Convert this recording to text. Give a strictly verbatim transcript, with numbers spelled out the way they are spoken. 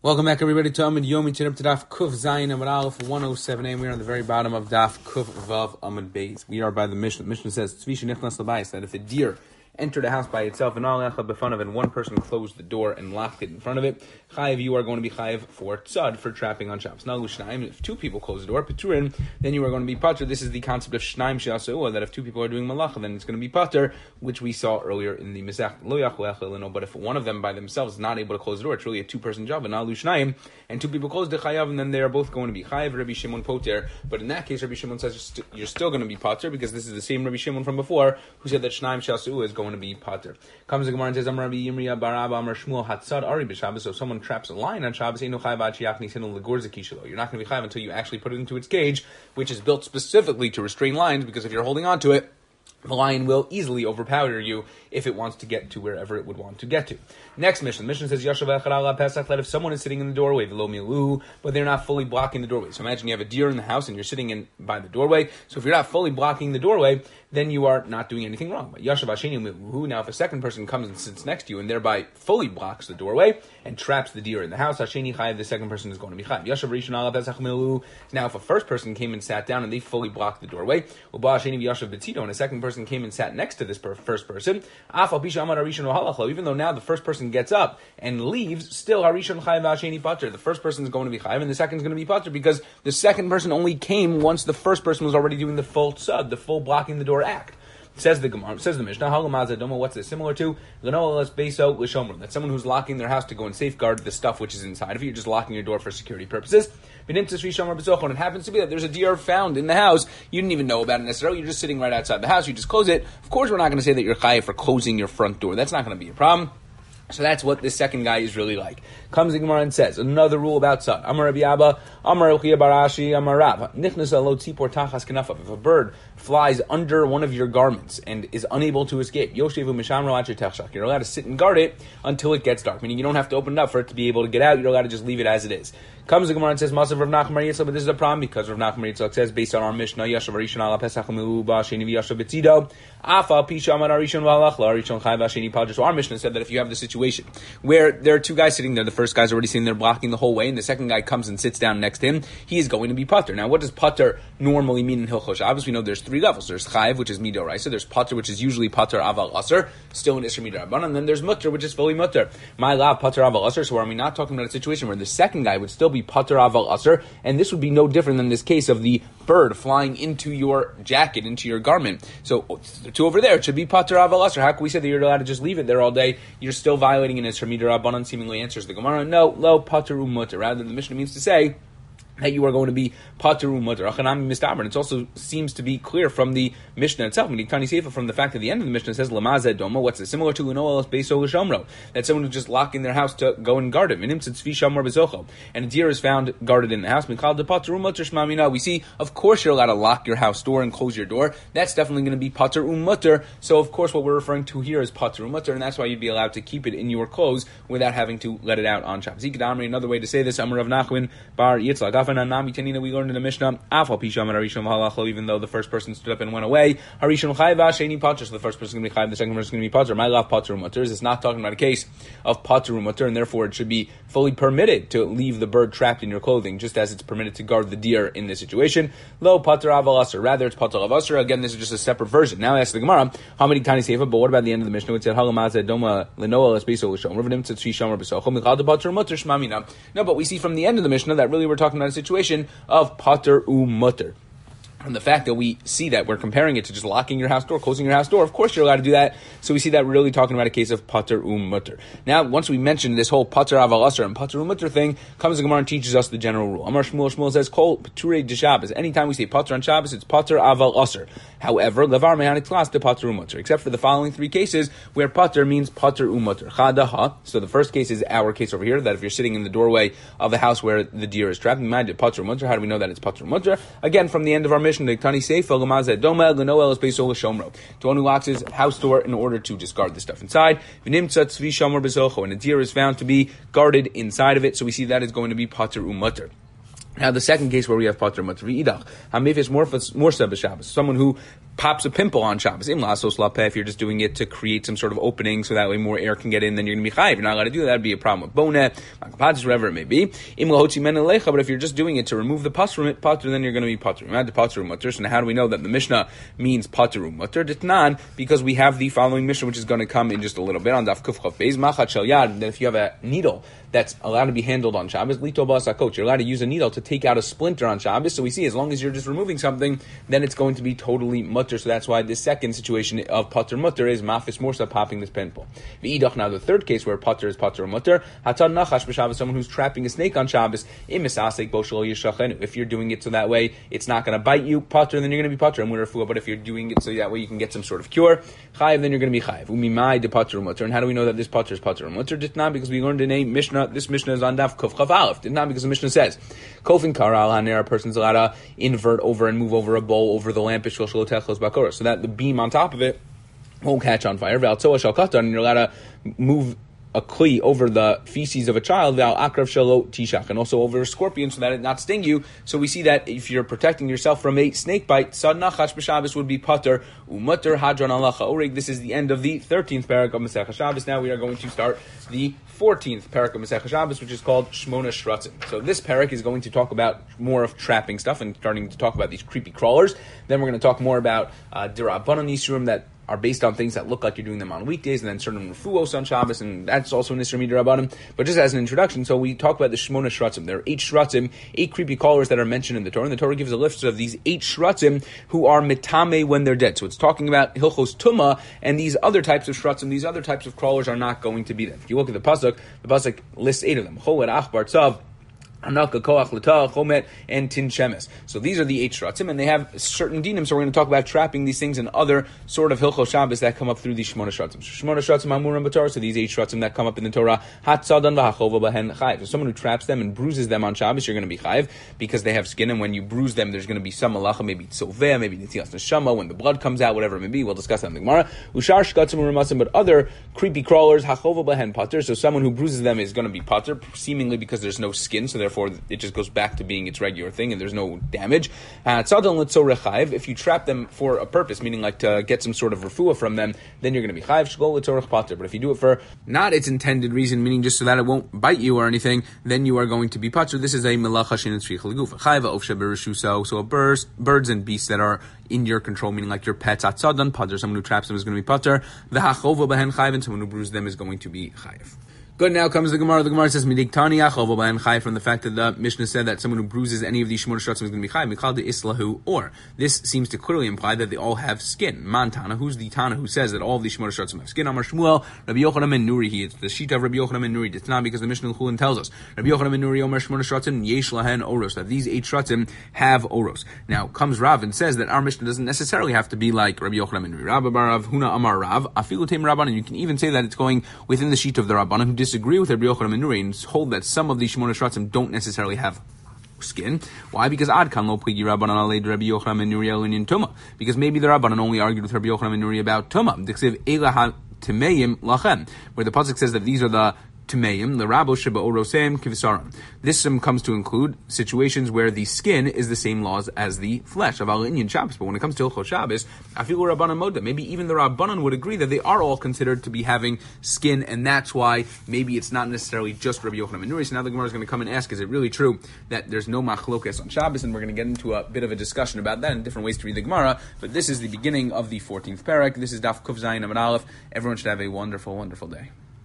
Welcome back, everybody, to Amud Yomi Tirab to Daf Kuf Zayin Amud Aleph one oh seven a. We are on the very bottom of Daf Kuf Vav Amud Beis. We are by the Mishnah. The Mishnah says Tzvi shenichnas l'bayis, that if a deer entered a house by itself and all echad b'fanav, and one person closed the door and locked it in front of it, chayiv, you are going to be chayiv for tzad, for trapping on Shabbos. Now, shnaim, if two people close the door, peturin, then you are going to be pater. This is the concept of shnaim she'asua, that if two people are doing malacha, then it's going to be pater, which we saw earlier in the Mizach. Lo yachol echad leno, but if one of them by themselves is not able to close the door, it's really a two-person job, and nalu shnaim, and two people close the chayav, and then they are both going to be chayiv. Rabbi Shimon poter, but in that case, Rabbi Shimon says you're, st- you're still going to be pater, because this is the same Rabbi Shimon from before, who said that shnaim she'asua is going to be pater. Comes the Gemara and says, Amar Rabbi Yirmiyah bar Abba Amar Shmuel Hatzad Ari b'Shabbos. So if someone traps a lion on Shabbos, you're not going to be chayav until you actually put it into its cage, which is built specifically to restrain lions, because if you're holding on to it, the lion will easily overpower you if it wants to get to wherever it would want to get to. Next mission. The mission says, Yashav echad ala Pesach, that if someone is sitting in the doorway, v'lo milu, but they're not fully blocking the doorway. So imagine you have a deer in the house and you're sitting in by the doorway. So if you're not fully blocking the doorway, then you are not doing anything wrong. But Yashav asheni milu, now if a second person comes and sits next to you and thereby fully blocks the doorway and traps the deer in the house, asheni chayiv, the second person is going to be chayiv. Yashav rishon ala Pesach milu, now if a first person came and sat down and they fully blocked the doorway, uba asheni v'yashav b'tzito, and a second person came and sat next to this per- first person, even though now the first person gets up and leaves, still harishon chayiv hasheni pater. The first person is going to be chayiv and the second is going to be pater, because the second person only came once the first person was already doing the full tzad, the full blocking the door act. Says the Gemara, says the Mishnah, what's this similar to? That someone who's locking their house to go and safeguard the stuff which is inside of it. You're just locking your door for security purposes. When it happens to be that there's a deer found in the house, you didn't even know about it necessarily, you're just sitting right outside the house, you just close it. Of course, we're not going to say that you're chayiv for closing your front door. That's not going to be a problem. So that's what this second guy is really like. Comes the Gemara and says, another rule about tzad. Amar Rabbi Abba, Amar Elchia Barashi, Amar Rav. Nichnas lo tzipor tachas kenafav. If a bird flies under one of your garments and is unable to escape, Yoshevu mishamro acher techshach. You're allowed to sit and guard it until it gets dark. Meaning you don't have to open it up for it to be able to get out. You're allowed to just leave it as it is. Comes the Gemara and says, Masav Rav Nachman Yitzchak, but this is a problem because Rav Nachman Yitzchak says, based on our Mishnah, Yashav Arishon ala Pesach milu ba'asheni v'yashav b'tzido, Afa pisha amar Arishon v'alach la'arishon chai v'asheni pater. So our Mishnah said that if you have the situation where there are two guys sitting there, the first guy's already sitting there blocking the whole way, and the second guy comes and sits down next to him, he is going to be pater. Now, what does pater normally mean in Hilchos Shabbos? We know there's three levels. There's chayiv, which is midoraisa. There's pater, which is usually pater aval aser, still in isra midrabanan, and then there's mutter, which is fully mutter. My lav pater aval aser. So are we not talking about a situation where the second guy would still be pater aval aser, and this would be no different than this case of the bird flying into your jacket, into your garment. So the two over there, it should be pater aval aser. How can we say that you're allowed to just leave it there all day? You're still violating an isra midrabanan. Seemingly answers the Gemara, no, lo pater umutter. Rather, the Mishnah means to say that you are going to be pater umutter. Achanami mistaber. It also seems to be clear from the Mishnah itself. From the fact that the end of the Mishnah says lamazeh doma. What's it? Similar to lunoelos beiso l'shomro. That someone who's just locking their house to go and guard it. And a deer is found guarded in the house. We see, of course, you're allowed to lock your house door and close your door. That's definitely going to be pater umutter. So, of course, what we're referring to here is pater umutter, and that's why you'd be allowed to keep it in your clothes without having to let it out on Shabbos. Another way to say this, Amar Rav Nachman bar Yitzchak. We learned in the Mishnah, even though the first person stood up and went away, Harishon Chayv Sheni Pater, so the first person is going to be Chayv, the second person is going to be Pater. My love Pater Umutter. It's not talking about a case of Pater Umutter, and therefore it should be fully permitted to leave the bird trapped in your clothing, just as it's permitted to guard the deer in this situation. Lo Pater Aval Aser. Rather, it's Pater Aval Aser. Again, this is just a separate version. Now I ask the Gemara, how many tiny sefer? But what about the end of the Mishnah? It said Halamazeh Doma Lenoa Espeso Lishom Revenim Tzvi Shomer Besochom Michal Pater Umutter Shmamina. No, but we see from the end of the Mishnah that really we're talking about a situation of pater umutter. And the fact that we see that we're comparing it to just locking your house door, closing your house door, of course you're allowed to do that. So we see that really talking about a case of pater umutter. Now, once we mentioned this whole pater aval aser and pater umutter thing, comes the Gemara and teaches us the general rule. Amar Shmuel, Shmuel says, kol paturei de Shabbos. Anytime we say pater on Shabbos, it's pater aval aser. However, levar mehanik tlas de pater umutter. Except for the following three cases where pater means pater umutter. Chadaha. So the first case is our case over here, that if you're sitting in the doorway of a house where the deer is trapped, imagine pater umutter. How do we know that it's pater umutter? Again, from the end of our Mishnah, the Tani Seifa Lamazeh Doma Lenoel Espeso L'Shomro. To one who locks his house door in order to discard the stuff inside. V'nimtzat Tzvi Shomer Bezocho, and a deer is found to be guarded inside of it. So we see that is going to be pater umutter. Now, the second case where we have pater mutter v'idach, hamefes morsa b'Shabbos, someone who pops a pimple on Shabbos. Im lasos lapeh, if you're just doing it to create some sort of opening so that way more air can get in, then you're going to be chayiv. You're not allowed to do that. That'd be a problem with bonet, makapatis, whatever it may be. Im lahotzi men elecha, but if you're just doing it to remove the pus from it, pater, then you're going to be pater. Mad to pater mutter. So now how do we know that the Mishnah means pater mutter? Ditnan, because we have the following Mishnah, which is going to come in just a little bit on daf kuf chav beis machat shel yad. That if you have a needle that's allowed to be handled on Shabbos, lito ba'asakot, you're allowed to use a needle to take out a splinter on Shabbos. So we see as long as you're just removing something, then it's going to be totally mutter. So that's why this second situation of pater mutter is mafis morsa, popping this pimple. V'idach, now the third case where pater is pater mutter, hatan nachash b'Shabbos, someone who's trapping a snake on Shabbos, imisasek bo shelo yishachenu. If you're doing it so that way it's not going to bite you, pater, then you're going to be pater. But if you're doing it so that way you can get some sort of cure, chayiv, then you're going to be chayiv. Umimai de pater mutter. And how do we know that this pater is pater mutter? Did not because we learned in a Mishnah. This Mishnah is on daf kuf chav aleph. Did not because the Mishnah says kofin karal haner, a person's allowed to invert over and move over a bowl over the lamp so that the beam on top of it won't catch on fire. And you're allowed to move a kli over the feces of a child, and also over a scorpion so that it not sting you. So we see that if you're protecting yourself from a snake bite, sad nachash b'Shabbos would be pater, umutter hadron alacha orig. This is the end of the thirteenth parak of Masechah Shabbos. Now we are going to start the fourteenth parak of Masechah Shabbos, which is called Shmona Shratzim. So this parak is going to talk about more of trapping stuff and starting to talk about these creepy crawlers. Then we're going to talk more about uh, Dirabanan Yisurim that are based on things that look like you're doing them on weekdays, and then certain refuos on Shabbos, and that's also an Isra Midrabanan. But just as an introduction, so we talk about the Shmona Shratzim. There are eight Shratzim, eight creepy callers that are mentioned in the Torah, and the Torah gives a list of these eight Shratzim who are mitame when they're dead. So it's talking about Hilchos Tumah, and these other types of Shratzim, these other types of crawlers are not going to be them. If you look at the Pasuk, the Pasuk lists eight of them. Cholet, Achbar, Tzav, Anaka, Koach, Lata, Chomet, and Tin Shemes. So these are the eight Shratzim, and they have certain dinim, so we're going to talk about trapping these things and other sort of Hilchos Shabbos that come up through these Shmona Shratzim. Shmona Shratzim Amurim B'Torah, so these eight Shratzim that come up in the Torah, Hatzadan v'Hachova b'hen Chayiv. So someone who traps them and bruises them on Shabbos, you're going to be Chayiv, because they have skin, and when you bruise them, there's going to be some malacha, maybe Tzoveh, maybe Netilas Neshama, when the blood comes out, whatever it may be. We'll discuss that in the Gemara. Ushar Shkatzim Urumasim, but other creepy crawlers, Hachova b'hen Pater, so someone who bruises them is going to be Pater, seemingly because there's no skin, so therefore it just goes back to being its regular thing and there's no damage. Uh, if you trap them for a purpose, meaning like to get some sort of refuah from them, then you're going to be chayiv shkol l'tzorech pater. But if you do it for not its intended reason, meaning just so that it won't bite you or anything, then you are going to be pater. This is a melacha she'en tzrich l'gufa. Chayiv ofshe b'reshuso. So birds, birds and beasts that are in your control, meaning like your pets, atzadan pater. Someone who traps them is going to be pater. V'hachova b'hen chayiv, and someone who bruises them is going to be chayiv. Good, now comes the Gemara. The Gemara says, Midik Tani Achov B'Hem Chai, from the fact that the Mishnah said that someone who bruises any of these Shmona Shratzim is going to be Chai, Michal de Islahu, or this seems to clearly imply that they all have skin. Man Tana, who's the Tana who says that all of these Shmona Shratzim have skin? Amar Shmuel, Rabbi Yochanan ben Nuri, he, it's the sheet of Rabbi Yochanan ben Nuri. It's not because the Mishnah Chulin tells us. Rabbi Yochanan ben Nuri, Omer Shmona Shratzim, Yesh Lahen Oros, that these eight Shratzim have Oros. Now, comes Rav and says that our Mishnah doesn't necessarily have to be like Rabbi Yochanan ben Nuri. Rabbi Barav, Huna Amar Rav, Afilu Tem Rabban, and you can even say that it's going within the sheet of the Rabbanan who disagree with Rabbi Yochanan and hold that some of these Shmona Shratzim don't necessarily have skin. Why? Because Ad Kan Lo Pligi Rabbanan Alei Rabbi Yochanan ben Nuri Elin Tuma. Because maybe the Rabbanan only argued with Rabbi Yochanan ben Nuri about Tuma. Diksiv Ela Timeim Lachem, where the pasuk says that these are the Timeim, the Rabo Sheba Orosem Kivisaram. This um, comes to include situations where the skin is the same laws as the flesh of Al Inyan Shabbos. But when it comes to Hilchos Shabbos, Afilu Rabbanan Moda, maybe even the Rabbanan would agree that they are all considered to be having skin, and that's why maybe it's not necessarily just Rabbi Yochanan ben Nuri. So now the Gemara is going to come and ask, is it really true that there's no machlokes on Shabbos? And we're going to get into a bit of a discussion about that and different ways to read the Gemara. But this is the beginning of the fourteenth parak. This is Daf Kuf Zayin Amud Aleph. Everyone should have a wonderful, wonderful day.